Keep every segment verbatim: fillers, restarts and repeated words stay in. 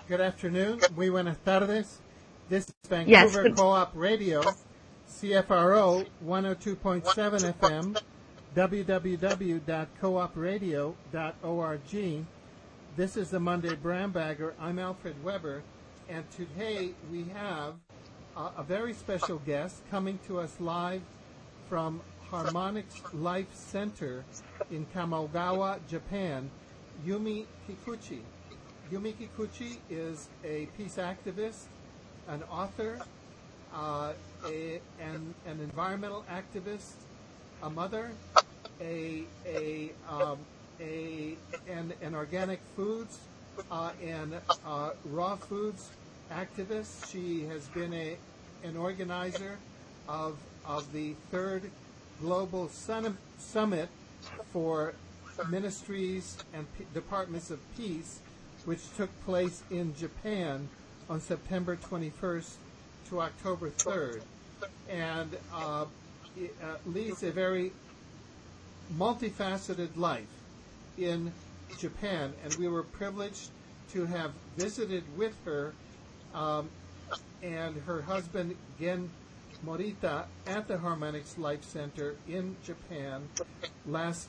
Good afternoon. Muy buenas tardes. This is Vancouver Yes. Co-op Radio, C F R O one oh two point seven F M, w w w dot co op radio dot org. This is the Monday Brown Bagger. I'm Alfred Weber, and today we have uh, a very special guest coming to us live from Harmonics Life Center in Kamogawa, Japan, Yumi Kikuchi. Yumi Kikuchi is a peace activist, an author, uh, a, an, an environmental activist, a mother, a a um, a an, an organic foods uh, and uh, raw foods activist. She has been a an organizer of of the third global Sun- summit for ministries and P- departments of peace, which took place in Japan on September twenty-first to October third, and uh, it, uh, leads a very multifaceted life in Japan. And we were privileged to have visited with her um, and her husband, Gen Morita, at the Harmonics Life Center in Japan last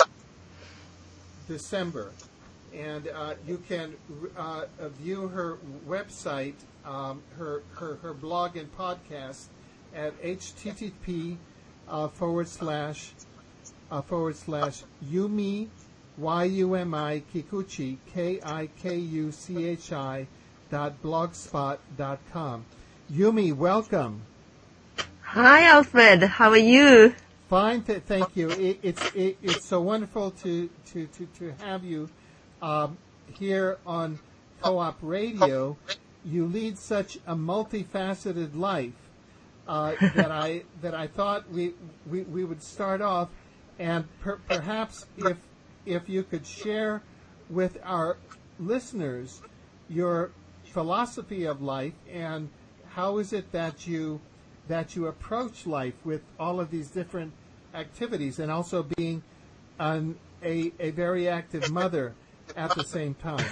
December. And uh, you can uh, view her website, um, her, her her blog and podcast at http uh, forward slash uh, forward slash Yumi Y U M I Kikuchi K I K U C H I dot blogspot dot com. Yumi, welcome. Hi, Alfred. How are you? Fine, th- thank you. It, it's it, it's so wonderful to to to, to have you. Um, here on Co-op Radio. You lead such a multifaceted life uh, that I that I thought we, we, we would start off, and per, perhaps if if you could share with our listeners your philosophy of life and how is it that you that you approach life with all of these different activities, and also being an, a a very active mother at the same time.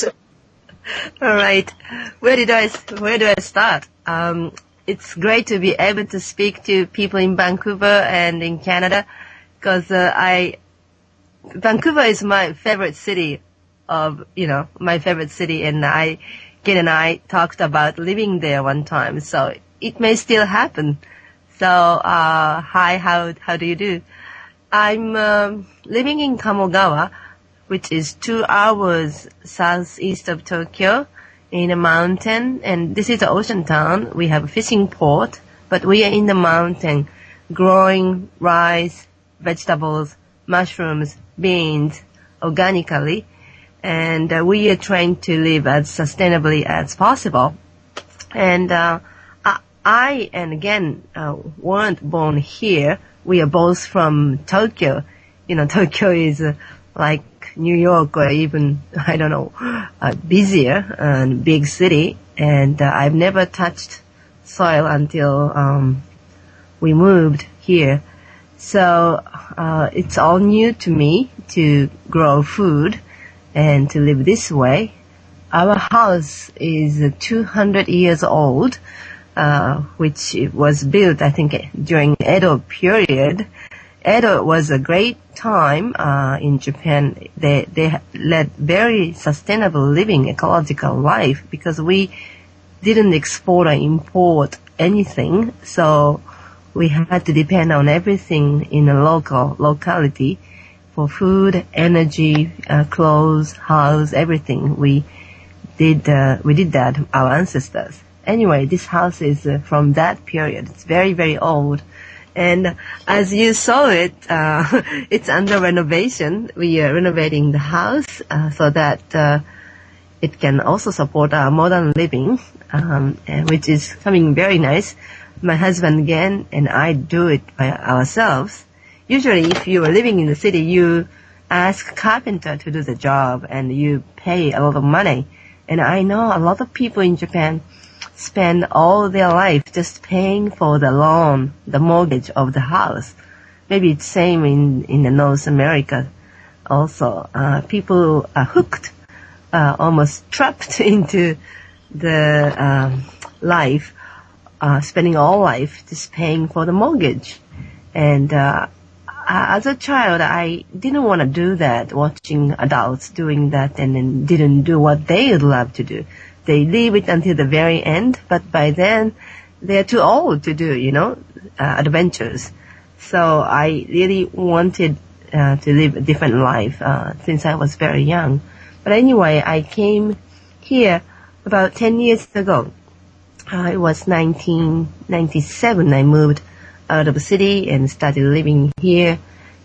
All right. Where did I, where do I start? Um, it's great to be able to speak to people in Vancouver and in Canada, because uh, I, Vancouver is my favorite city of, you know, my favorite city, and I, Gen and I talked about living there one time, so it may still happen. So, uh, hi, how, how do you do? I'm, um, living in Kamogawa, which is two hours southeast of Tokyo in a mountain. And this is an ocean town. We have a fishing port, but we are in the mountain growing rice, vegetables, mushrooms, beans organically. And uh, we are trying to live as sustainably as possible. And uh, I, I and again uh, weren't born here. We are both from Tokyo. You know, Tokyo is uh, like New York, or even, I don't know, uh, busier and big city. And uh, I've never touched soil until um, we moved here. So uh, it's all new to me to grow food and to live this way. Our house is two hundred years old, uh, which was built, I think, during Edo period. Edo was a great time uh, in Japan. They they led very sustainable living, ecological life, because we didn't export or import anything, so we had to depend on everything in a local locality for food, energy, uh, clothes, house, everything. We did uh, we did that, our ancestors. Anyway, this house is uh, from that period. It's very very old. And as you saw it, uh, it's under renovation. We are renovating the house uh, so that uh, it can also support our modern living, um, and which is coming very nice. My husband again and I do it by ourselves. Usually, if you are living in the city, you ask a carpenter to do the job and you pay a lot of money. And I know a lot of people in Japan spend all their life just paying for the loan, the mortgage of the house. Maybe it's same in, in North America also. Uh, people are hooked uh, almost trapped into the um, life, uh, spending all life just paying for the mortgage. And uh, as a child, I didn't want to do that, watching adults doing that, and then didn't do what they would love to do. They leave it until the very end, but by then they're too old to do, you know, uh, adventures. So I really wanted uh, to live a different life uh, since I was very young. But anyway, I came here about ten years ago. Uh, it was nineteen ninety-seven. I moved out of the city and started living here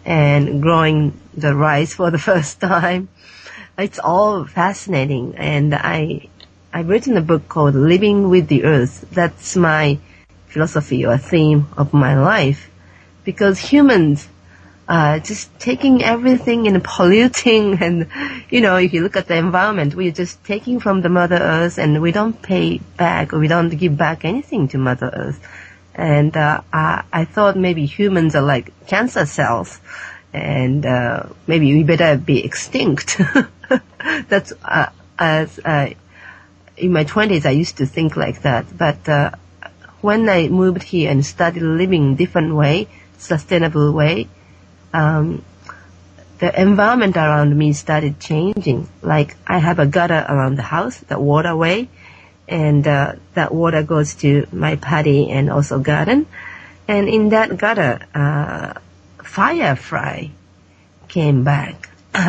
and growing the rice for the first time. It's all fascinating, and I I've written a book called Living with the Earth. That's my philosophy or theme of my life, because humans uh just taking everything and polluting, and you know, if you look at the environment, we're just taking from the Mother Earth, and we don't pay back, or we don't give back anything to Mother Earth. And uh I, I thought maybe humans are like cancer cells, and uh maybe we better be extinct. That's uh, as uh, in my twenties I used to think like that, but uh when I moved here and started living different way, sustainable way, um, the environment around me started changing. Like, I have a gutter around the house, the waterway, and uh, that water goes to my paddy and also garden. And in that gutter, uh, firefly came back.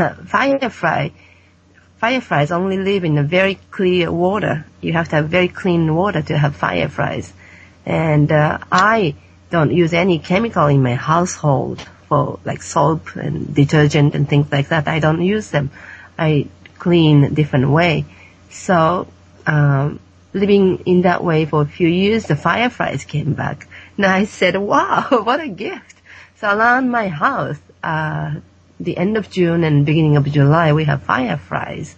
firefly, fireflies only live in a very clear water. You have to have very clean water to have fireflies. And uh, I don't use any chemical in my household for like soap and detergent and things like that. I don't use them. I clean a different way. So um, living in that way for a few years, the fireflies came back. Now I said, wow, what a gift. So around my house, uh, the end of June and beginning of July, we have fireflies.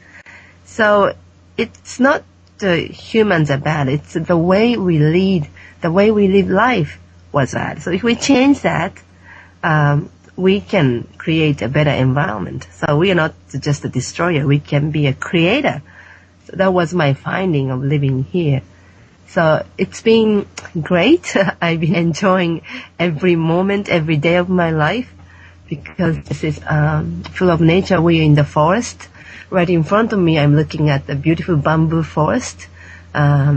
So it's not the humans are bad. It's the way we lead, the way we live life was bad. So if we change that, um, we can create a better environment. So we are not just a destroyer. We can be a creator. So that was my finding of living here. So it's been great. I've been enjoying every moment, every day of my life, because this is um, full of nature. We are in the forest. Right in front of me, I'm looking at the beautiful bamboo forest. Um,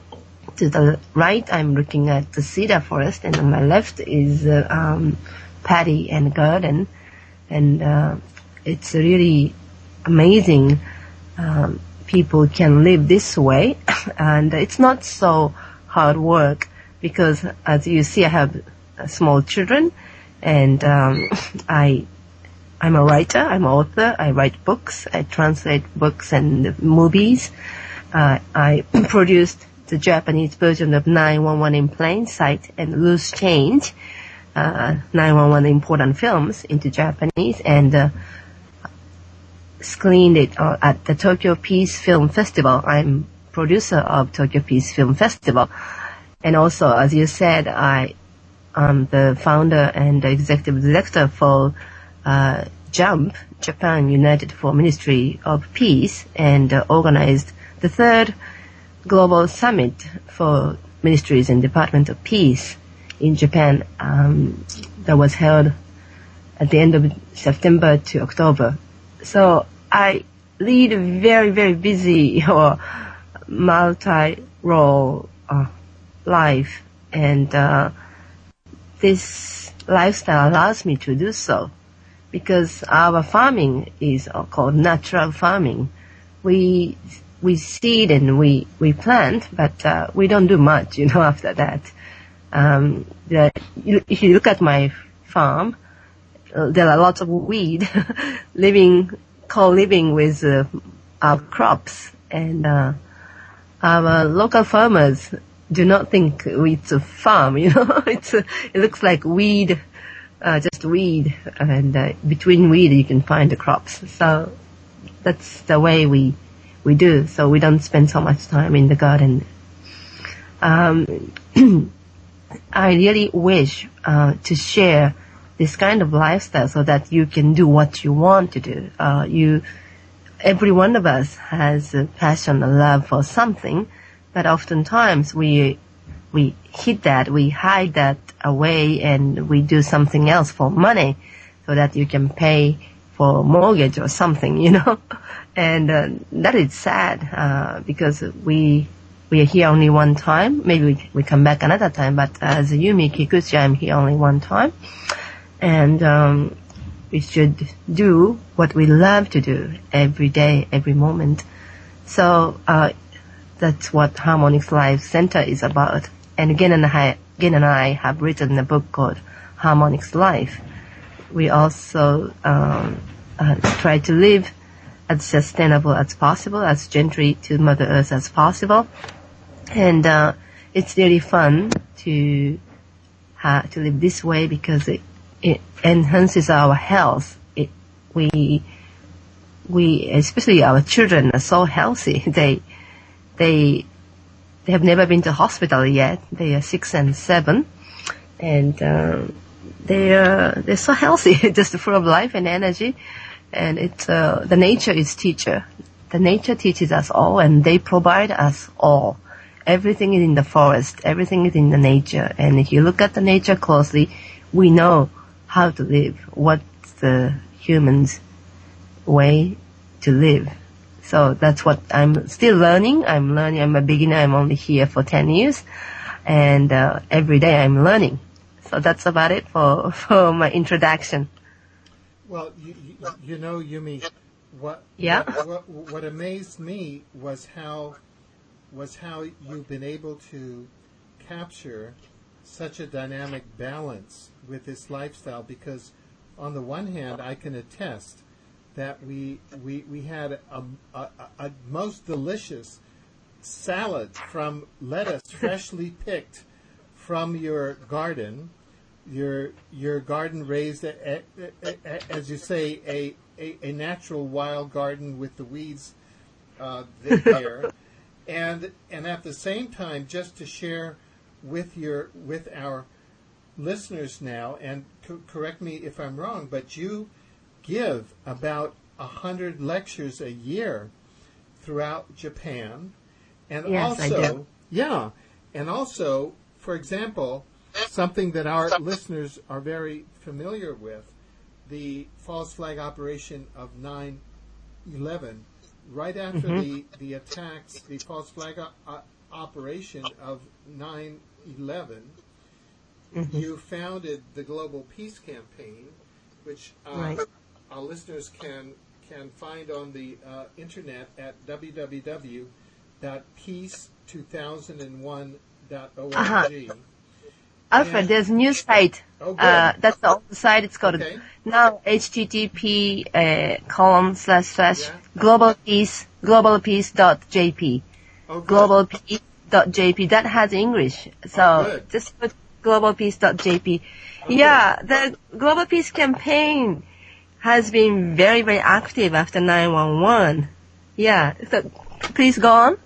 to the right, I'm looking at the cedar forest, and on my left is uh, um, paddy and garden. And uh, it's really amazing. Um, people can live this way, and it's not so hard work, because as you see, I have uh, small children, and um, I I'm a writer, I'm an author, I write books, I translate books and movies. Uh, I produced the Japanese version of nine one one in Plain Sight and Loose Change, uh, nine one one important films into Japanese, and uh, screened it uh, at the Tokyo Peace Film Festival. I'm producer of Tokyo Peace Film Festival. And also, as you said, I am the founder and the executive director for uh, JUMP, Japan United for Ministry of Peace, and uh, organized the third global summit for ministries and Department of Peace in Japan. Um, that was held at the end of September to October. So I lead a very, very busy or multi-role uh, life, and uh, this lifestyle allows me to do so, because our farming is called natural farming. We we seed and we, we plant, but uh, we don't do much, you know, after that. Um, the, if you look at my farm, uh, there are lots of weed living, co-living with uh, our crops. And uh, our local farmers do not think it's a farm, you know. it's a, it looks like weed, uh, just weed. And uh, between weed you can find the crops. So that's the way we we do. So we don't spend so much time in the garden. Um, I really wish uh, to share this kind of lifestyle so that you can do what you want to do. Uh, you every one of us has a passion, a love for something, but oftentimes we we hid that, we hide that away, and we do something else for money, so that you can pay for mortgage or something, you know. And uh, that is sad uh, because we we are here only one time. Maybe we, we come back another time, but as Yumi Kikuchi, I'm here only one time, and um, we should do what we love to do every day, every moment. So uh, that's what Harmonics Life Center is about. And Gin and I, Gin and I have written a book called Harmonics Life. We also um, uh, try to live as sustainable as possible, as gently to Mother Earth as possible. And uh, it's really fun to uh, to live this way because it, it enhances our health. It, we we especially our children are so healthy. They they they have never been to hospital yet. They are six and seven, and um, they are they're so healthy, just full of life and energy. And it's uh, the nature is teacher. The nature teaches us all, and they provide us all. Everything is in the forest. Everything is in the nature. And if you look at the nature closely, we know how to live. What's the human's way to live? So that's what I'm still learning. I'm learning. I'm a beginner. I'm only here for ten years, and uh, every day I'm learning. So that's about it for for my introduction. Well, you, you, you know, Yumi, what, yeah? what, what what amazed me was how was how you've been able to capture such a dynamic balance with this lifestyle. Because on the one hand, I can attest that we we we had a, a, a most delicious salad from lettuce freshly picked from your garden. Your your garden raised, a, a, a, as you say, a, a, a natural wild garden with the weeds uh, there, and and at the same time, just to share with your with our listeners now, and co- correct me if I'm wrong, but you give about a hundred lectures a year throughout Japan, and yes, also I do. yeah, and also, for example, something that our listeners are very familiar with, the false flag operation of nine eleven. Right after mm-hmm. the, the attacks, the false flag o- operation of nine eleven, mm-hmm. you founded the Global Peace Campaign, which uh, right. our listeners can can find on the uh, internet at w w w dot peace two thousand one dot org. Uh-huh. Alfred, there's a new site. Oh, uh, that's the old site. It's called okay. now H T T P uh, colon slash slash yeah. global peace global peace dot J P. Oh, global peace dot J P. That has English, so oh, just put global peace dot J P. Okay. Yeah, the Global Peace Campaign has been very very active after nine one one. Yeah, so please go on.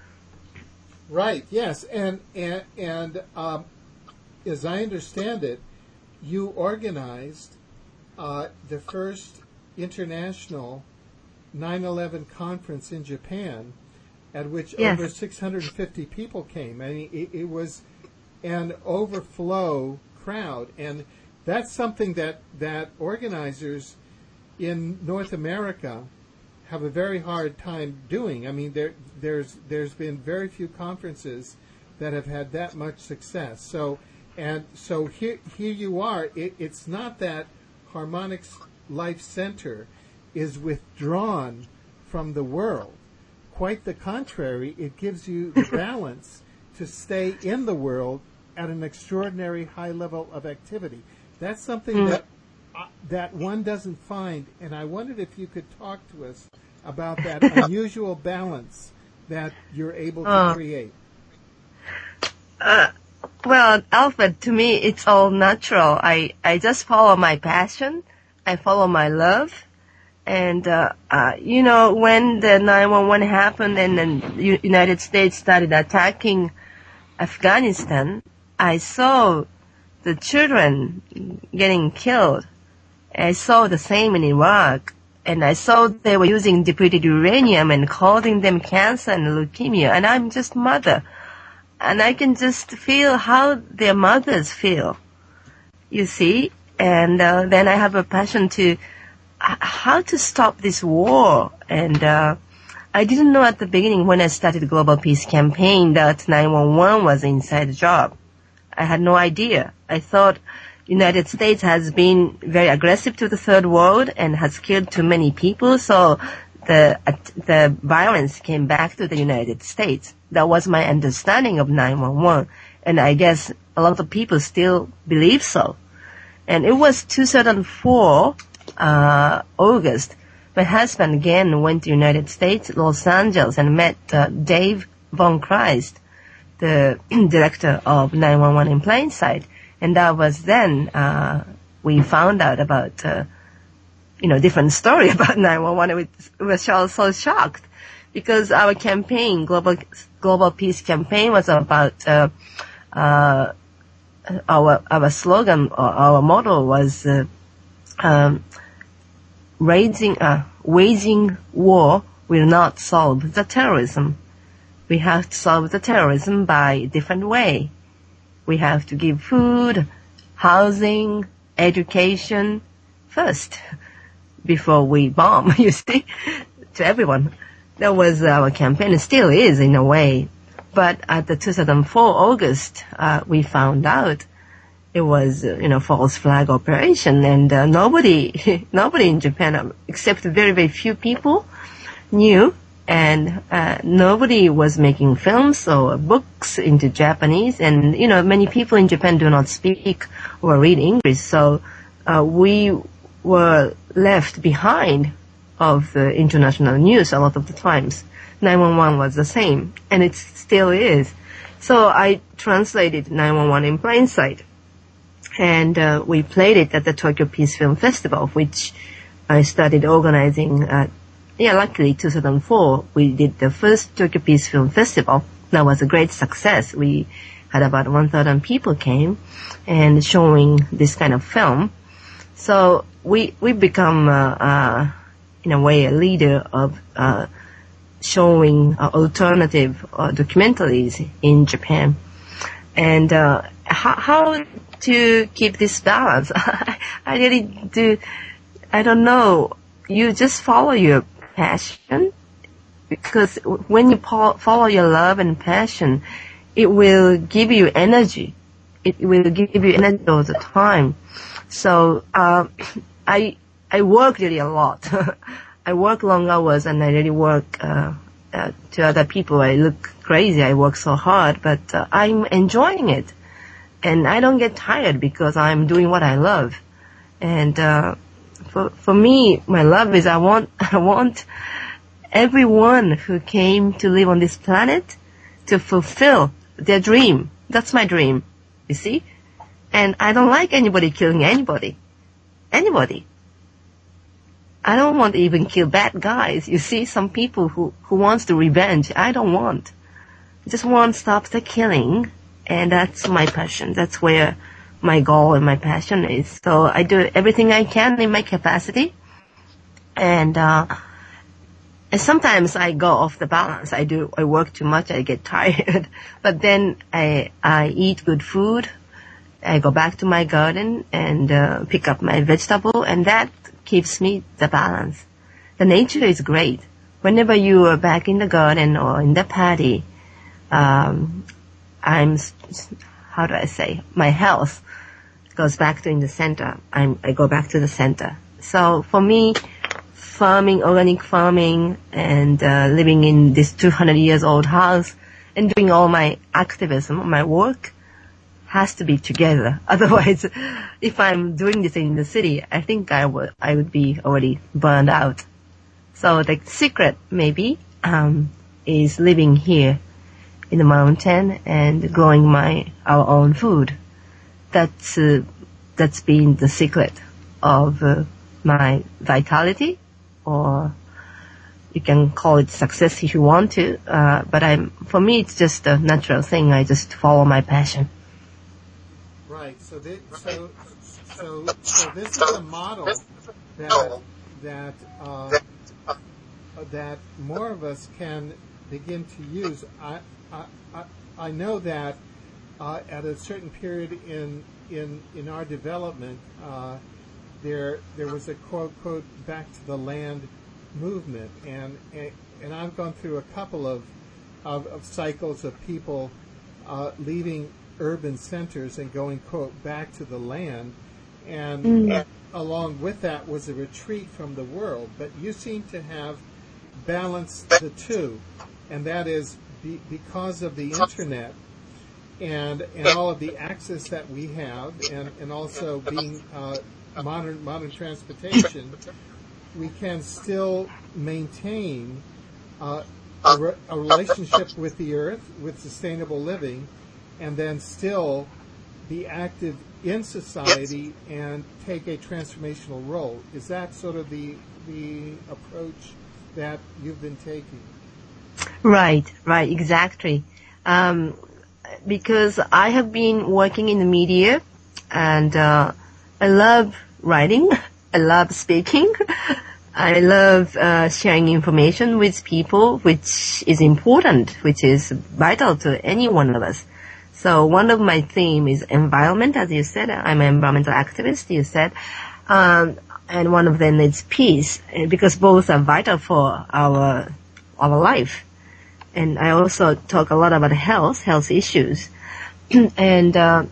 Right. Yes, and and and. Um, As I understand it, you organized uh, the first international nine eleven conference in Japan, at which yes. over six hundred fifty people came. I mean, it, it was an overflow crowd, and that's something that, that organizers in North America have a very hard time doing. I mean, there there's there's been very few conferences that have had that much success. So. And so here, here you are. It, it's not that Harmonics Life Center is withdrawn from the world. Quite the contrary. It gives you the balance to stay in the world at an extraordinary high level of activity. That's something mm. that uh, that one doesn't find. And I wondered if you could talk to us about that unusual balance that you're able to uh, create. Uh. Well, Alfred, to me, it's all natural. I, I just follow my passion. I follow my love. And, uh, uh, you know, when the nine one one happened and then the United States started attacking Afghanistan, I saw the children getting killed. I saw the same in Iraq. and I saw they were using depleted uranium and causing them cancer and leukemia, and I'm just mother. And I can just feel how their mothers feel, you see. And uh, then I have a passion to h- how to stop this war. And uh, I didn't know at the beginning when I started the Global Peace Campaign that nine one one was an inside job. I had no idea. I thought United States has been very aggressive to the third world and has killed too many people, so the uh, the violence came back to the United States. That was my understanding of nine one one, and I guess a lot of people still believe so. And it was two thousand four, uh, August, my husband again went to United States, Los Angeles, and met uh, Dave Von Christ, the director of nine one one in plain sight. And that was then uh, we found out about, uh, you know, different story about nine one one. We were so, so shocked because our campaign, Global Global Peace Campaign, was about uh, uh, our our slogan or our motto was uh, um, raising uh, waging war will not solve the terrorism. We have to solve the terrorism by a different way. We have to give food, housing, education first before we bomb, you see, to everyone. That was our campaign. It still is in a way. But at the two thousand four August, uh, we found out it was, uh, you know, false flag operation, and uh, nobody, nobody in Japan, except very, very few people, knew. And uh, nobody was making films or books into Japanese, and you know many people in Japan do not speak or read English, so uh, we were left behind of the international news a lot of the times. nine one one was the same, and it still is. So I translated nine one one in plain sight, and uh, we played it at the Tokyo Peace Film Festival, which I started organizing at Yeah, luckily, two thousand four, we did the first Tokyo Peace Film Festival. That was a great success. We had about one thousand people came and showing this kind of film. So we we become, uh, uh, in a way, a leader of uh, showing uh, alternative uh, documentaries in Japan. And uh, how, how to keep this balance? I really do, I don't know. You just follow your passion, because when you follow your love and passion, it will give you energy. It will give you energy all the time. So uh, I I work really a lot. I work long hours, and I really work uh, uh, to other people. I look crazy. I work so hard, but uh, I'm enjoying it, and I don't get tired because I'm doing what I love. And uh, For, for me, my love is I want, I want everyone who came to live on this planet to fulfill their dream. That's my dream, you see? And I don't like anybody killing anybody. Anybody. I don't want to even kill bad guys. You see, some people who, who wants the revenge, I don't want. I just want to stop the killing, and that's my passion. That's where my goal and my passion is. So I do everything I can in my capacity, and uh and sometimes I go off the balance. I do I work too much, I get tired, but then I I eat good food. I go back to my garden and uh, pick up my vegetable, and that keeps me the balance. The nature is great. Whenever you are back in the garden or in the paddy, um I'm how do I say my health goes back to in the center. I'm, I go back to the center. So for me, farming, organic farming, and uh, living in this two hundred years old house and doing all my activism, my work, has to be together. Otherwise, if I'm doing this in the city, I think I would I would be already burned out. So the secret, maybe, um, is living here in the mountain and growing my our own food. That's uh, that's been the secret of uh, my vitality, or you can call it success if you want to. Uh, but I'm for me, it's just a natural thing. I just follow my passion. Right. So, this, so, so, so this is a model that that uh, that more of us can begin to use. I I, I, I know that uh, at a certain period in in in our development, uh, there there was a quote quote back to the land movement, and and I've gone through a couple of of, of cycles of people uh, leaving urban centers and going quote back to the land, and mm. along with that was a retreat from the world. But you seem to have balanced the two, and that is be, because of the internet and and all of the access that we have, and and also being uh, modern modern transportation, we can still maintain uh, a, re- a relationship with the earth, with sustainable living, and then still be active in society and take a transformational role. Is that sort of the the approach that you've been taking? Right, right, exactly. Um, because I have been working in the media, and uh, I love writing, I love speaking, I love uh, sharing information with people, which is important, which is vital to any one of us. So one of my theme is environment, as you said. I'm an environmental activist, you said. Um, and one of them is peace, because both are vital for our our life. And I also talk a lot about health, health issues. and uh,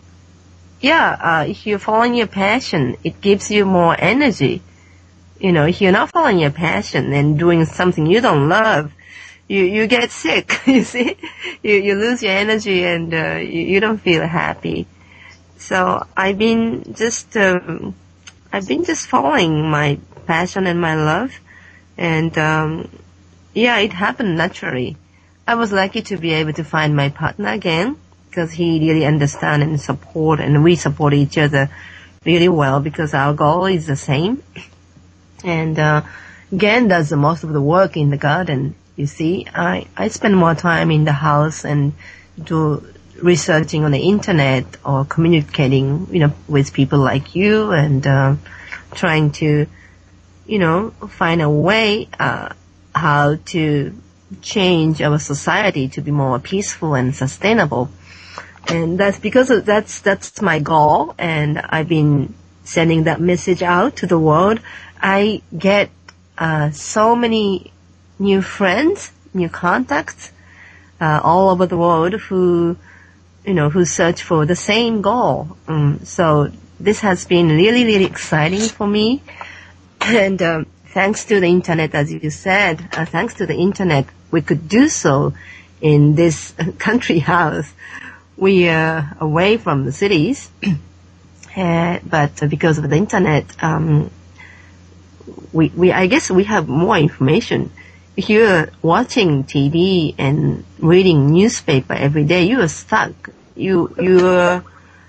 yeah, uh, if you're following your passion, it gives you more energy. You know, if you're not following your passion and doing something you don't love, you you get sick. You see, you you lose your energy, and uh, you, you don't feel happy. So I've been just um, I've been just following my passion and my love, and um, yeah, it happened naturally. I was lucky to be able to find my partner again, because he really understands and support, and we support each other really well, because our goal is the same. And uh, Gan does the most of the work in the garden. You see, I, I spend more time in the house and do researching on the internet or communicating, you know, with people like you, and uh, trying to, you know, find a way uh, how to change our society to be more peaceful and sustainable. And that's because of, that's that's my goal, and I've been sending that message out to the world. I get uh, so many new friends, new contacts, uh, all over the world who, you know, who search for the same goal. Um, so this has been really, really exciting for me. And um, thanks to the internet, as you said, uh, thanks to the internet, we could do so in this country house. We are away from the cities, uh, but because of the internet, um, we, we, I guess we have more information. If you're watching T V and reading newspaper every day, you are stuck. You, your,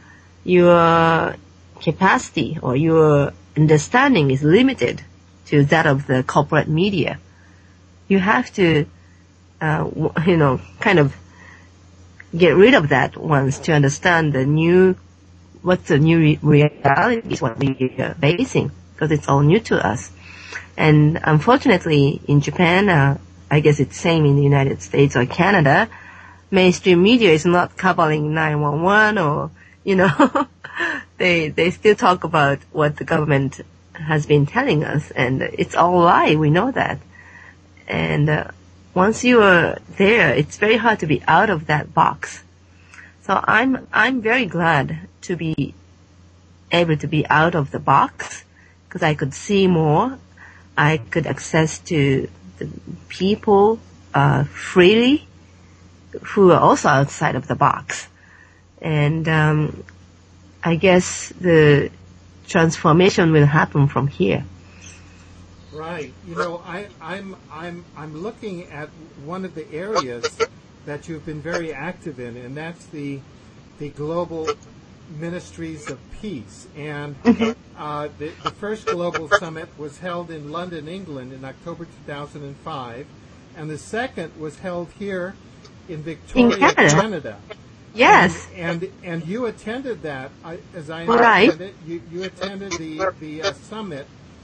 your capacity or your understanding is limited to that of the corporate media. You have to, uh, you know, kind of get rid of that once to understand the new, what the new re- reality is, what we are facing, because it's all new to us. And unfortunately, in Japan, uh, I guess it's same in the United States or Canada, mainstream media is not covering nine one one, or, you know, they they still talk about what the government has been telling us, and it's all a lie. We know that. And uh, once you are there, it's very hard to be out of that box. So I'm I'm very glad to be able to be out of the box, because I could see more. I could access to the people uh, freely who are also outside of the box. And um, I guess the transformation will happen from here. Right. You know, I, I'm I'm I'm looking at one of the areas that you've been very active in, and that's the the global ministries of peace. And uh, the, the first global summit was held in London, England, in October two thousand five, and the second was held here in Victoria, in Canada. Canada. Yes. And, and and you attended that, I, as I right. understand it. You you attended the the uh, summit.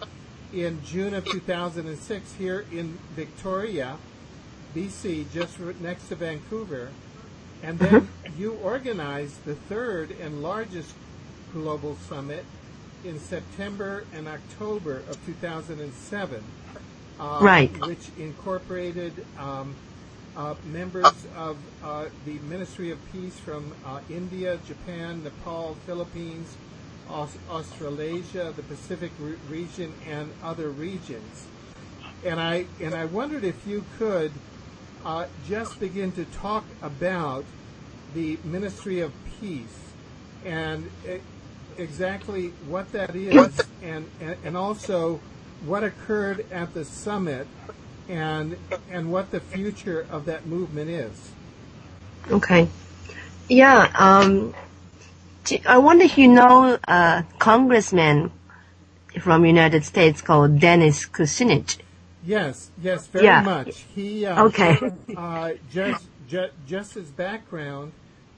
in June of two thousand six here in Victoria, B C, just next to Vancouver. And then mm-hmm. you organized the third and largest global summit in September and October of two thousand seven. Uh, right. Which incorporated um, uh, members of uh, the Ministry of Peace from uh, India, Japan, Nepal, Philippines, Aus- Australasia, the Pacific re- region, and other regions. And I and I wondered if you could uh, just begin to talk about the Ministry of Peace and it, exactly what that is, and, and and also what occurred at the summit, and and what the future of that movement is. Okay. Yeah. Um, I wonder if you know a congressman from United States called Dennis Kucinich. Yes. Yes. Very yeah. much. He. Uh, okay. uh, just, just just his background.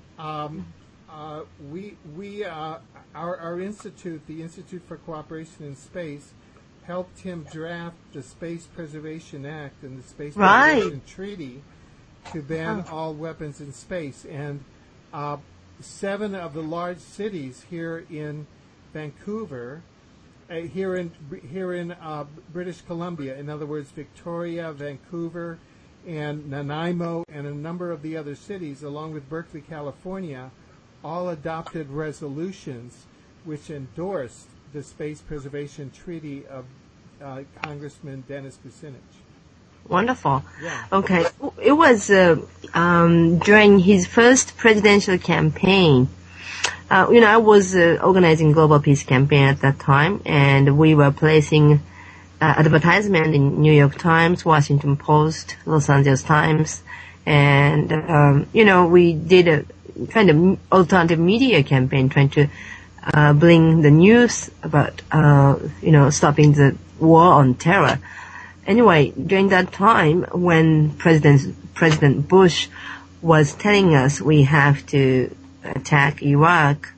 Um, uh, we we uh, our our institute, the Institute for Cooperation in Space, helped him draft the Space Preservation Act and the Space right. Preservation Treaty to ban oh. all weapons in space. And uh, seven of the large cities here in Vancouver, uh, here in here in uh, British Columbia, in other words, Victoria, Vancouver, and Nanaimo, and a number of the other cities, along with Berkeley, California, all adopted resolutions which endorsed the Space Preservation Treaty of uh, Congressman Dennis Kucinich. Wonderful. Yeah. Okay. It was uh, um, during his first presidential campaign. Uh, you know, I was uh, organizing Global Peace Campaign at that time, and we were placing uh, advertisement in New York Times, Washington Post, Los Angeles Times, and, um, you know, we did a kind of alternative media campaign trying to uh, bring the news about, uh, you know, stopping the war on terror. Anyway, during that time when President President Bush was telling us we have to attack Iraq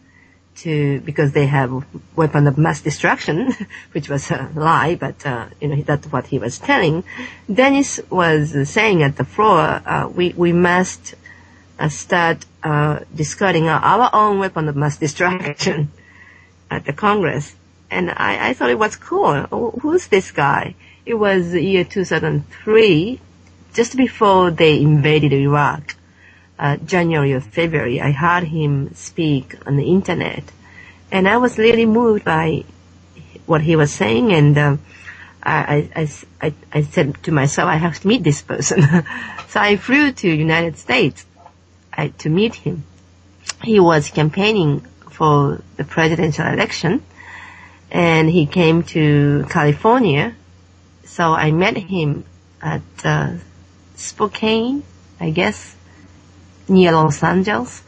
to because they have weapon of mass destruction, which was a lie, but uh, you know that's what he was telling. Dennis was saying at the floor, uh, we we must uh, start uh, discarding our own weapon of mass destruction at the Congress. And I, I thought it was cool. Who's this guy? It was the year two thousand three, just before they invaded Iraq, uh, January or February. I heard him speak on the internet, and I was really moved by what he was saying. And um, I, I, I, I said to myself, I have to meet this person. So I flew to United States I, to meet him. He was campaigning for the presidential election, and he came to California. So I met him at uh, Spokane, I guess, near Los Angeles,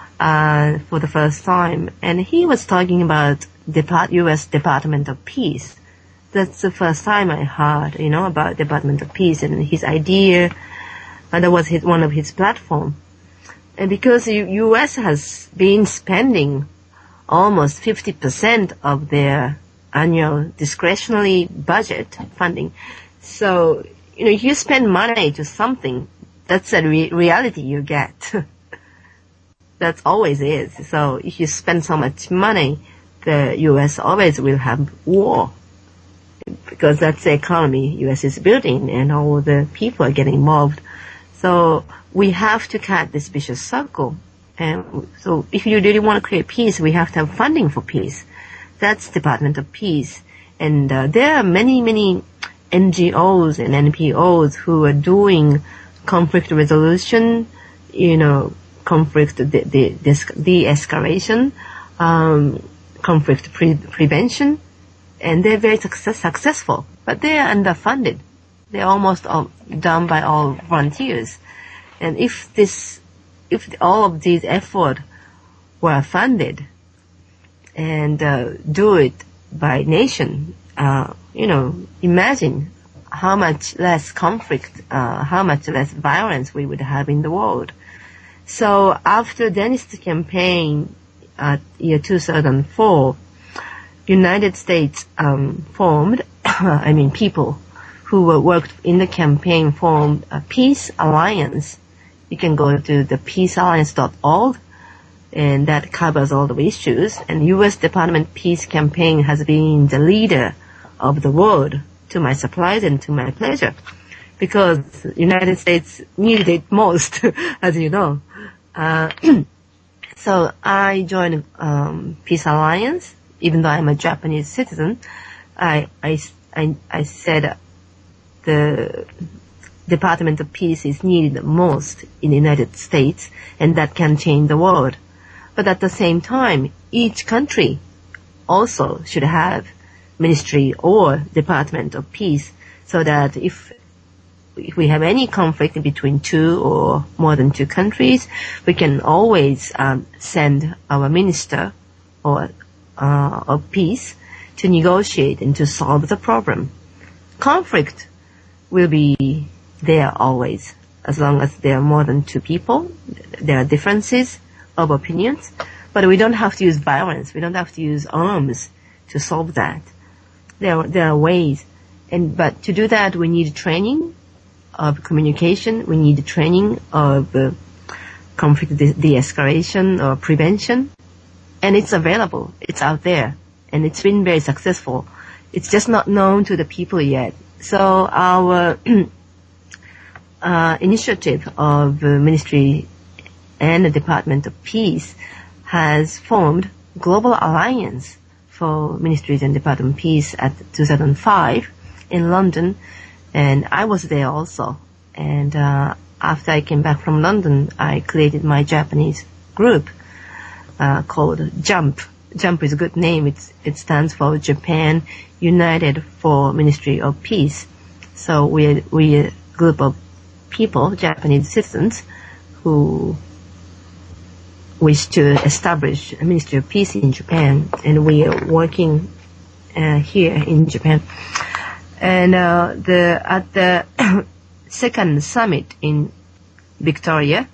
uh, for the first time. And he was talking about Depart- U S Department of Peace. That's the first time I heard, you know, about Department of Peace and his idea. And that was his, one of his platform. And because the U S has been spending almost fifty percent of their annual discretionary budget funding. So, you know, if you spend money to something, that's a re- reality you get. That always is. So if you spend so much money, the U S always will have war. Because that's the economy U S is building and all the people are getting involved. So we have to cut this vicious circle. And so if you really want to create peace, we have to have funding for peace. That's Department of Peace. And uh, there are many, many N G Os and N P Os who are doing conflict resolution, you know, conflict de- de- de- de-escalation, um, conflict pre- prevention, and they're very success- successful. But they are underfunded. They're almost all done by all volunteers. And if this, if all of these efforts were funded, and uh, do it by nation, uh, you know, imagine how much less conflict, uh, how much less violence we would have in the world. So after Dennis' campaign at year two thousand four, United States um, formed I mean people who were worked in the campaign formed a Peace Alliance. You can go to the peace alliance dot org, and that covers all the issues. And U S Department Peace Campaign has been the leader of the world, to my surprise and to my pleasure, because the United States needed it most, as you know. Uh, so I joined um, Peace Alliance, even though I'm a Japanese citizen. I, I, I, I said the Department of Peace is needed most in the United States, and that can change the world. But at the same time, each country also should have ministry or Department of Peace, so that if if we have any conflict between two or more than two countries, we can always um, send our minister or uh, of peace to negotiate and to solve the problem. Conflict will be there always, as long as there are more than two people. There are differences of opinions, but we don't have to use violence. We don't have to use arms to solve that. There, there are ways, and but to do that, we need training of communication. We need training of uh, conflict de- de-escalation or prevention, and it's available. It's out there, and it's been very successful. It's just not known to the people yet. So our uh, initiative of uh, Ministry and the Department of Peace has formed Global Alliance for Ministries and Department of Peace at two thousand five in London, and I was there also. And uh, after I came back from London, I created my Japanese group uh, called JUMP. JUMP is a good name. It's, it stands for Japan United for Ministry of Peace. So we're, we're a group of people, Japanese citizens, who wish to establish a Ministry of Peace in Japan, and we are working uh, here in Japan. And uh, the at the second summit in Victoria,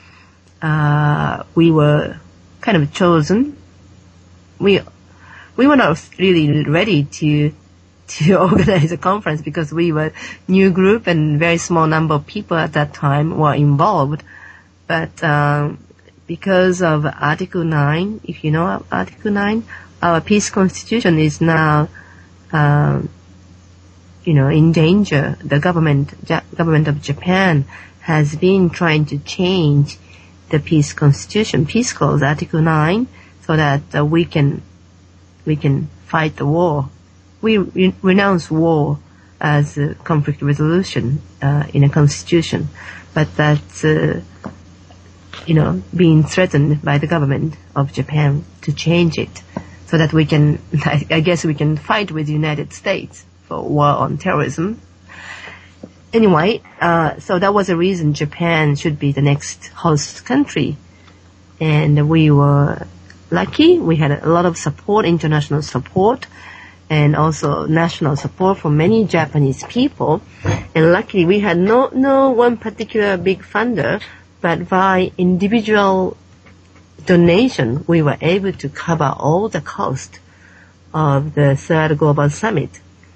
uh, we were kind of chosen. We we were not really ready to to organize a conference because we were new group and very small number of people at that time were involved, but. Um, Because of Article nine, if you know Article nine, our peace constitution is now, um, you know, in danger. The government, ja- government of Japan has been trying to change the peace constitution, peace clause, Article nine, so that uh, we can, we can fight the war. We re- renounce war as a conflict resolution uh, in a constitution, but that's. Uh, you know, being threatened by the government of Japan to change it so that we can, I guess we can fight with the United States for war on terrorism. Anyway, uh, so that was the reason Japan should be the next host country. And we were lucky. We had a lot of support, international support, and also national support from many Japanese people. And luckily we had no, no one particular big funder, but by individual donation, we were able to cover all the cost of the third global summit.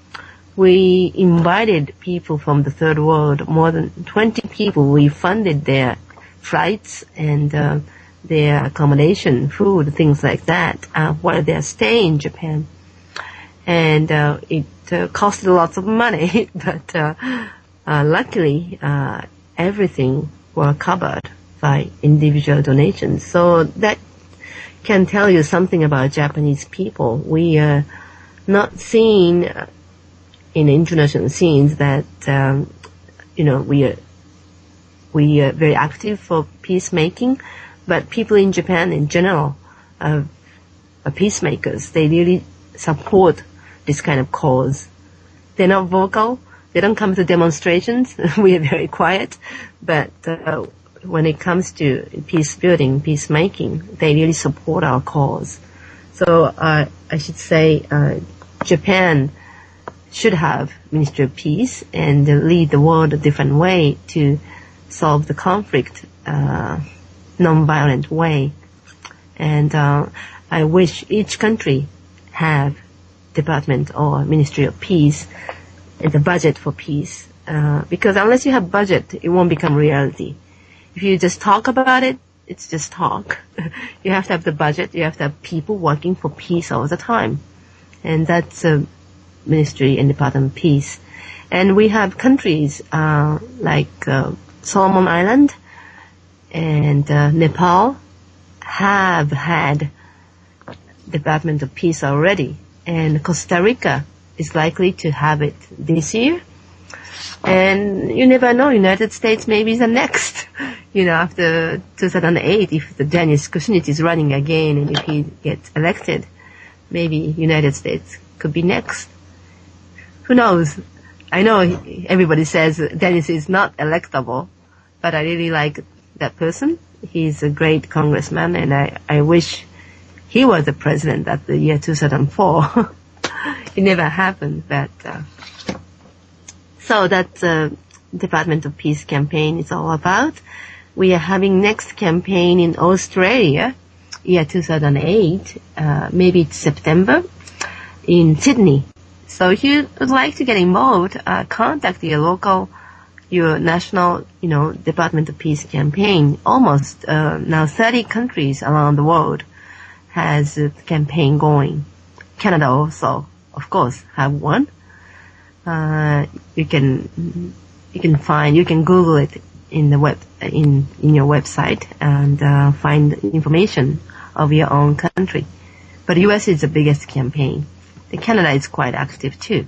We invited people from the third world, more than twenty people. We funded their flights and uh, their accommodation, food, things like that, uh, while they're staying in Japan. And uh, it uh, costed lots of money, but uh, uh, luckily uh, everything were covered by individual donations. So that can tell you something about Japanese people. We are not seen in international scenes that, um, you know, we are, we are very active for peacemaking, but people in Japan in general are, are peacemakers. They really support this kind of cause. They're not vocal. They don't come to demonstrations. We are very quiet. But uh, when it comes to peace building, peacemaking, they really support our cause. So uh, I should say uh, Japan should have Ministry of Peace and lead the world a different way to solve the conflict, uh, non-violent way. And uh, I wish each country have Department or Ministry of Peace and the budget for peace. Uh, because unless you have budget, it won't become reality. If you just talk about it, it's just talk. You have to have the budget. You have to have people working for peace all the time. And that's a Ministry and Department of Peace. And we have countries uh, like uh, Solomon Island and uh, Nepal have had Department of Peace already. And Costa Rica is likely to have it this year. And you never know, United States maybe is the next, you know, after two thousand eight, if the Denis Kucinich is running again and if he gets elected, maybe United States could be next. Who knows? I know everybody says Denis is not electable, but I really like that person. He's a great congressman, and I, I wish he was the president at the year two thousand four. It never happened, but... Uh, So that's uh, Department of Peace campaign is all about. We are having next campaign in Australia, year two thousand eight, uh, maybe it's September, in Sydney. So if you would like to get involved, uh, contact your local, your national, you know, Department of Peace campaign. Almost uh, now thirty countries around the world has a campaign going. Canada also, of course, have one. Uh, you can, you can find, you can Google it in the web, in, in your website and, uh, find information of your own country. But U S is the biggest campaign. The Canada is quite active too.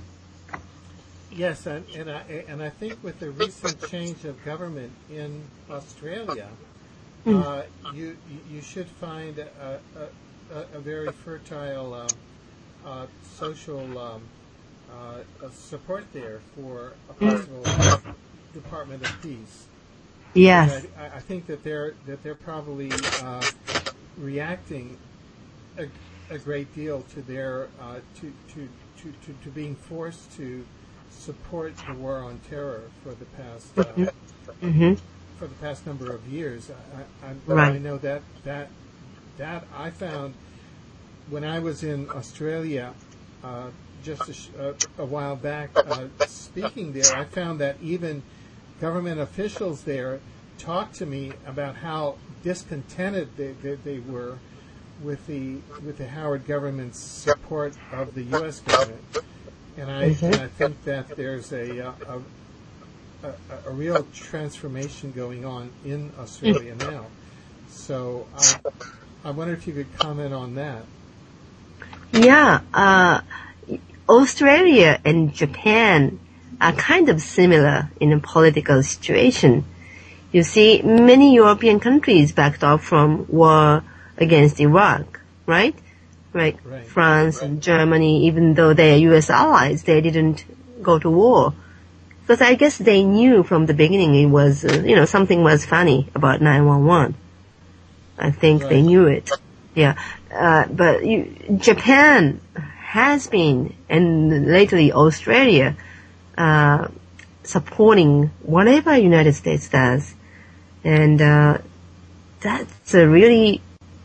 Yes, and, and I, and I think with the recent change of government in Australia, mm. uh, you, you should find a, a, a very fertile, um, uh, social, um, Uh, support there for a possible mm. Department of Peace. Yes, I, I think that they're that they're probably uh, reacting a, a great deal to their uh, to, to, to, to, to being forced to support the war on terror for the past uh, mm-hmm. for the past number of years. I, I, right. I know that that that I found when I was in Australia. Uh, just a, sh- uh, a while back, uh, speaking there, I found that even government officials there talked to me about how discontented they, they, they were with the with the Howard government's support of the U S government, and I, mm-hmm. and I think that there's a a, a a real transformation going on in Australia mm-hmm. now. So I I wonder if you could comment on that. Yeah. Uh Australia and Japan are kind of similar in a political situation. You see, many European countries backed off from war against Iraq, right? Like right. France right. and Germany, even though they are U S allies, they didn't go to war. Because I guess they knew from the beginning it was, uh, you know, something was funny about nine one one. I think right. they knew it. Yeah. Uh, but you, Japan has been, and lately Australia, uh, supporting whatever United States does. And, uh, that's a really,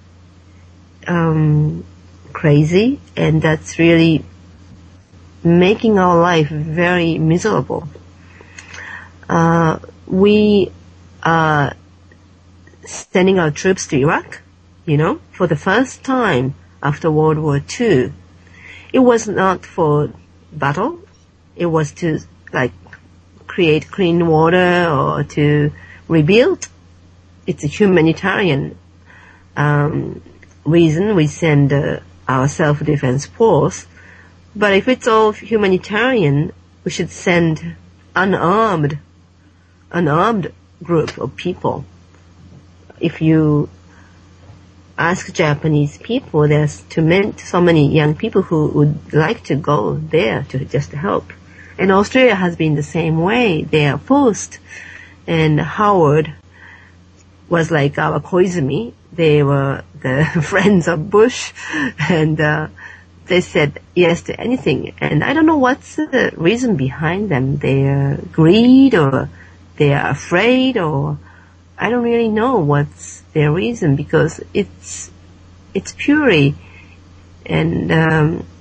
um, crazy, and that's really making our life very miserable. Uh, we are sending our troops to Iraq, you know, for the first time after World War Two. It was not for battle. It was to, like, create clean water or to rebuild. It's a humanitarian um, reason we send uh, our self-defense force. But if it's all humanitarian, we should send unarmed, unarmed group of people. If you ask Japanese people, there's too many, so many young people who would like to go there to just help. And Australia has been the same way. They are forced. And Howard was like our Koizumi. They were the friends of Bush, and uh, they said yes to anything. And I don't know what's the reason behind them. Their greed, or they are afraid, or I don't really know what's their reason, because it's it's purely and um,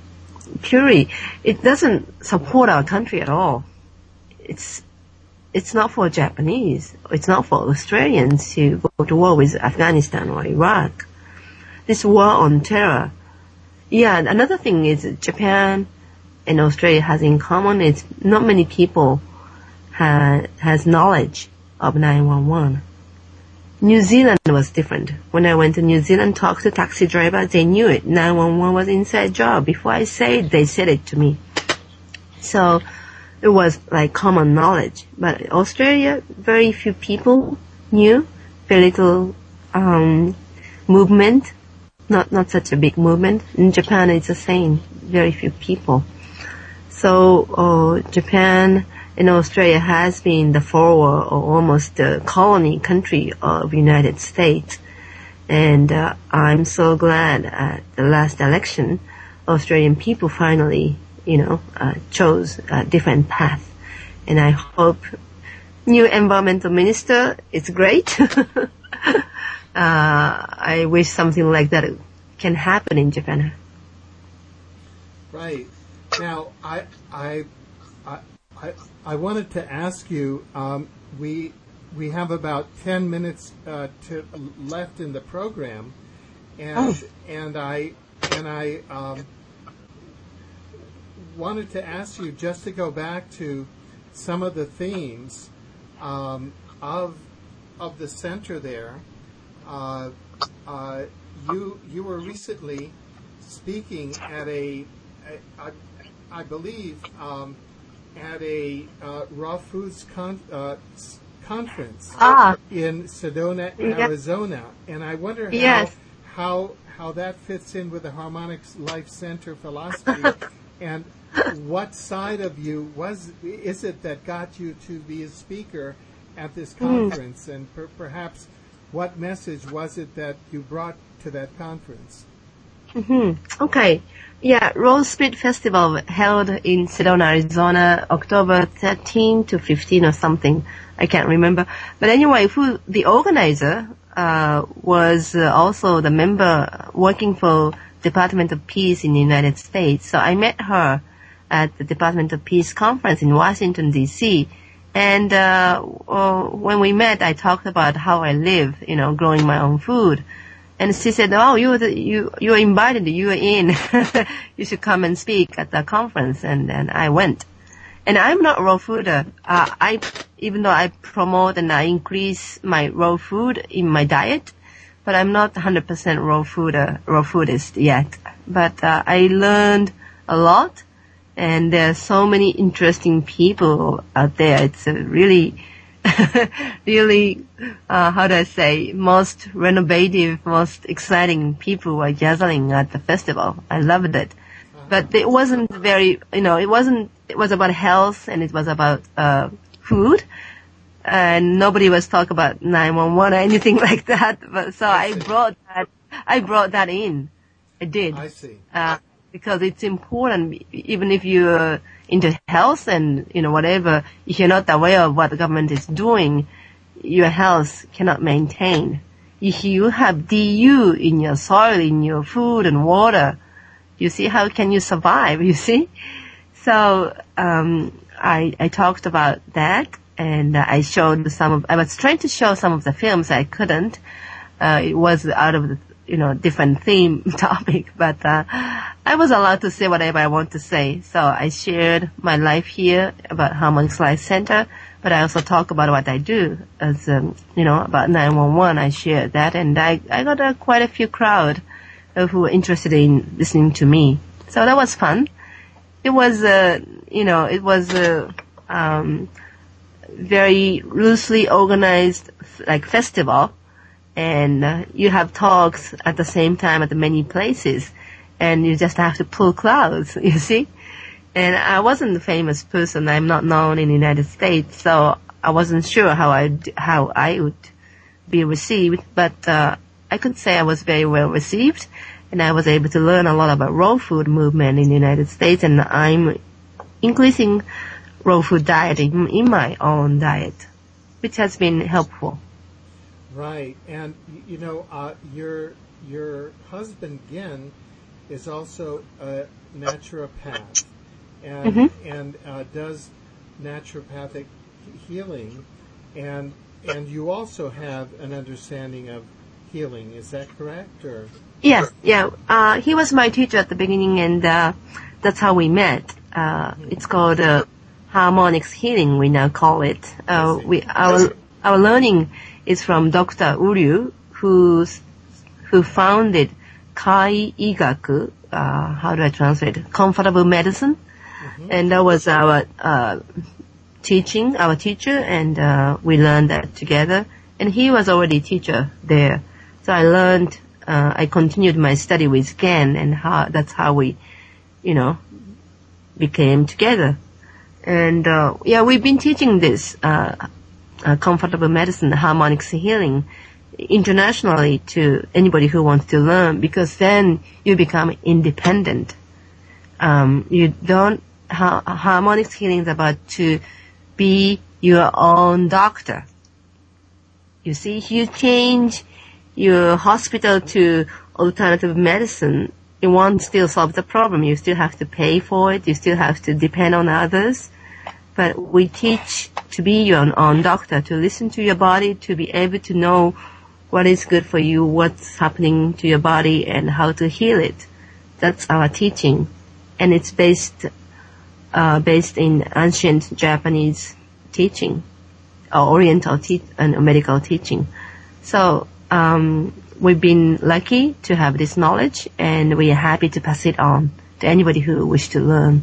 curry, it doesn't support our country at all. It's it's not for Japanese. It's not for Australians to go to war with Afghanistan or Iraq. This war on terror. Yeah, another thing is Japan and Australia has in common is not many people ha, has knowledge of nine one one. New Zealand was different. When I went to New Zealand, talked to taxi drivers, they knew it. nine one one was inside job. Before I say it, they said it to me. So it was like common knowledge. But Australia, very few people knew, very little um, movement, not not such a big movement. In Japan, it's the same, very few people. So uh, Japan and Australia has been the forward or almost the colony country of United States. And uh, I'm so glad at the last election, Australian people finally, you know, uh, chose a different path. And I hope new environmental minister, it's great. uh, I wish something like that can happen in Japan. Right. Now, I, I, I, I, I wanted to ask you. Um, we we have about ten minutes uh, to left in the program, and oh. and I and I um, wanted to ask you just to go back to some of the themes um, of of the center there. Uh, uh, you you were recently speaking at a, a, a I believe um, at a uh, raw foods con- uh, conference ah. in Sedona, yep. Arizona, and I wonder how yes. how how that fits in with the Harmonics Life Center philosophy, and what side of you was is it that got you to be a speaker at this conference, mm. and per- perhaps what message was it that you brought to that conference? Mm-hmm. Okay. Yeah, Rose Split Festival held in Sedona, Arizona, October thirteenth to fifteenth or something. I can't remember. But anyway, who the organizer uh, was uh, also the member working for Department of Peace in the United States. So I met her at the Department of Peace conference in Washington, D C And uh, uh, when we met, I talked about how I live, you know, growing my own food. And she said, "Oh, you were the, you you were invited. You were in. You should come and speak at the conference." And then I went. And I'm not raw fooder. Uh, I even though I promote and I increase my raw food in my diet, but I'm not one hundred percent raw fooder, raw foodist yet. But uh, I learned a lot, and there are so many interesting people out there. It's a really really, uh, how do I say, most renovative, most exciting people were gathering at the festival. I loved it. But it wasn't very, you know, it wasn't, it was about health and it was about, uh, food. And nobody was talking about nine one one or anything like that. But so I, I brought that, I brought that in. I did. I see. Uh, because it's important, even if you're into health and, you know, whatever, if you're not aware of what the government is doing, your health cannot maintain. If you have D U in your soil, in your food and water, you see, how can you survive, you see? So, um, I, I talked about that, and uh, I showed some of, I was trying to show some of the films. I couldn't. Uh, it was out of the, you know, different theme topic, but, uh, I was allowed to say whatever I want to say. So I shared my life here about Harmonics Life Center, but I also talk about what I do as, um, you know, about nine one one. I shared that, and I, I got uh, quite a few crowd uh, who were interested in listening to me. So that was fun. It was, uh, you know, it was, uh, um, very loosely organized, like, festival. And uh, you have talks at the same time at many places, and you just have to pull crowds, you see. And I wasn't a famous person. I'm not known in the United States, so I wasn't sure how I how I would be received. But uh, I could say I was very well received, and I was able to learn a lot about raw food movement in the United States. And I'm increasing raw food diet in, in my own diet, which has been helpful. Right, and you know, uh, your your husband Gin is also a naturopath and Mm-hmm. and uh, does naturopathic healing, and and you also have an understanding of healing. Is that correct? Or Yes, yeah. Uh, he was my teacher at the beginning, and uh, that's how we met. Uh, it's called uh, harmonics healing. We now call it. Uh, we our our learning is from Doctor Uryu, who's who founded Kai Igaku. Uh, how do I translate? Comfortable medicine, mm-hmm. and that was our uh, teaching, our teacher, and uh, we learned that together. And he was already teacher there, so I learned. Uh, I continued my study with Ken, and how, that's how we, you know, became together. And, uh, yeah, we've been teaching this, uh, uh, comfortable medicine, harmonics healing, internationally to anybody who wants to learn, because then you become independent. Um, you don't, ha- harmonics healing is about to be your own doctor. You see, if you change your hospital to alternative medicine, it won't still solve the problem. You still have to pay for it. You still have to depend on others. But we teach to be your own doctor, to listen to your body, to be able to know what is good for you, what's happening to your body, and how to heal it. That's our teaching. And it's based, uh, based in ancient Japanese teaching, or Oriental te- and medical teaching. So, Um, we've been lucky to have this knowledge, and we are happy to pass it on to anybody who wishes to learn.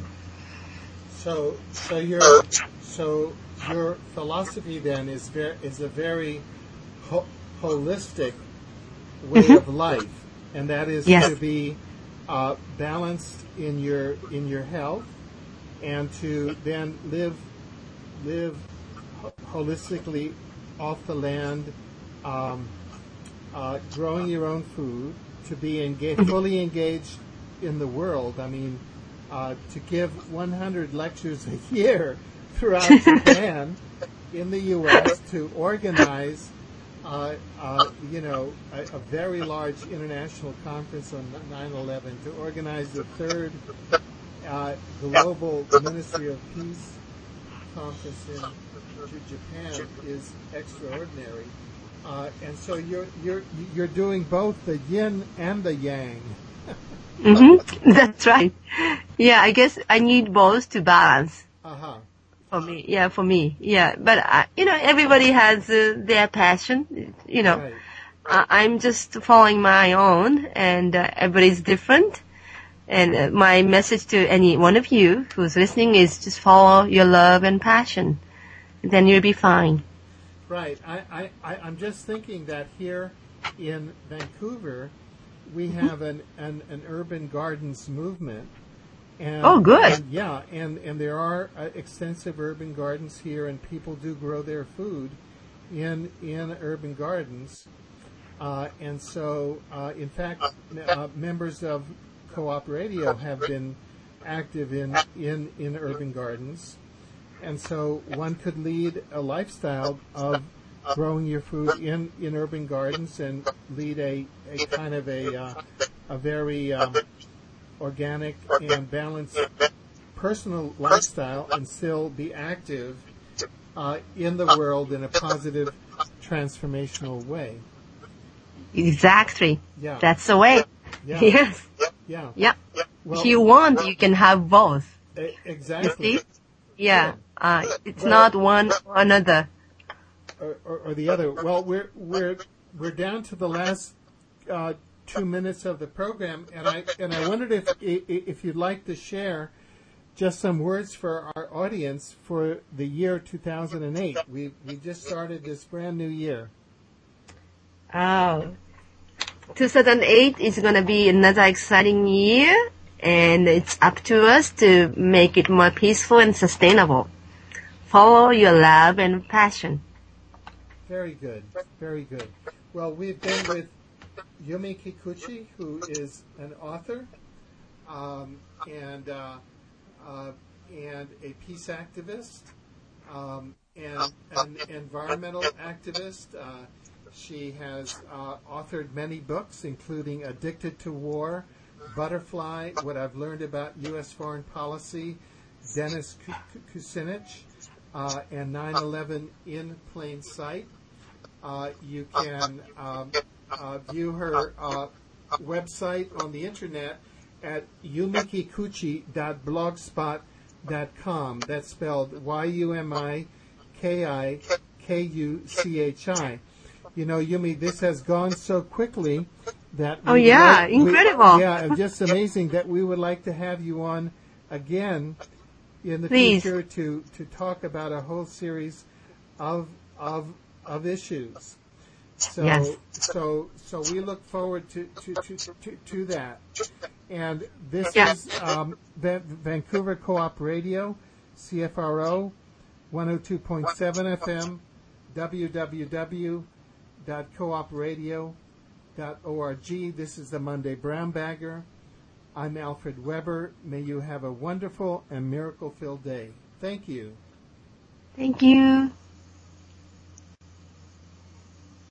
So, so your so your philosophy then is ver- is a very ho- holistic way Mm-hmm. of life, and that is Yes. to be uh, balanced in your in your health, and to then live live ho- holistically off the land. Um, Uh, growing your own food, to be engaged, fully engaged in the world. I mean, uh, to give one hundred lectures a year throughout Japan, in the U S, to organize, uh, uh, you know, a, a very large international conference on nine eleven, to organize the third uh, global Ministry of Peace conference in Japan is extraordinary. Uh, and so you're you're you're doing both the yin and the yang. Mm-hmm. That's right. Yeah, I guess I need both to balance. Uh-huh. For me, yeah, for me, yeah. But I, you know, everybody has uh, their passion. You know, Right. I, I'm just following my own, and uh, everybody's different. And uh, my message to any one of you who's listening is just follow your love and passion, then you'll be fine. Right. I, I, I, I'm just thinking that here in Vancouver, we have an, an, an urban gardens movement. And, Oh, good. And, yeah, and, and there are uh, extensive urban gardens here, and people do grow their food in in urban gardens. Uh, and so, uh, in fact, uh, members of Co-op Radio have been active in, in, in urban gardens. And so one could lead a lifestyle of growing your food in, in urban gardens and lead a, a kind of a, uh, a very um, organic and balanced personal lifestyle, and still be active uh, in the world in a positive, transformational way. Exactly. Yeah. That's the way. Yeah. Yes. Yeah. Yeah. Well, If you want, you can have both. e- exactly. You see? Yeah. Uh, it's Well- not one or another. Or, or, or the other. Well, we're we're we're down to the last uh, two minutes of the program, and I and I wondered if if you'd like to share just some words for our audience for the year two thousand eight. We we just started this brand new year. Oh. two thousand eight is going to be another exciting year, and it's up to us to make it more peaceful and sustainable. Follow your love and passion. Very good, very good. Well, we've been with Yumi Kikuchi, who is an author um, and uh, uh, and a peace activist um, and an environmental activist. Uh, she has uh, authored many books, including Addicted to War, Butterfly, What I've Learned About U S Foreign Policy, Dennis Kucinich, uh, and nine eleven in Plain Sight. Uh, you can um, uh, view her uh, website on the internet at yumikikuchi dot blogspot dot com. That's spelled Y U M I K I K U C H I. You know, Yumi, this has gone so quickly that... Oh, yeah, like, incredible. We, yeah, and just amazing that we would like to have you on again in the Please. future to, to talk about a whole series of of of issues. So Yes. so so we look forward to to, to, to, to that. And this Yeah. is um, Van- Vancouver Co-op Radio, C F R O, one oh two point seven F M, w w w dot coop radio dot org. This is the Monday Brown Bagger. I'm Alfred Weber. May you have a wonderful and miracle-filled day. Thank you. Thank you.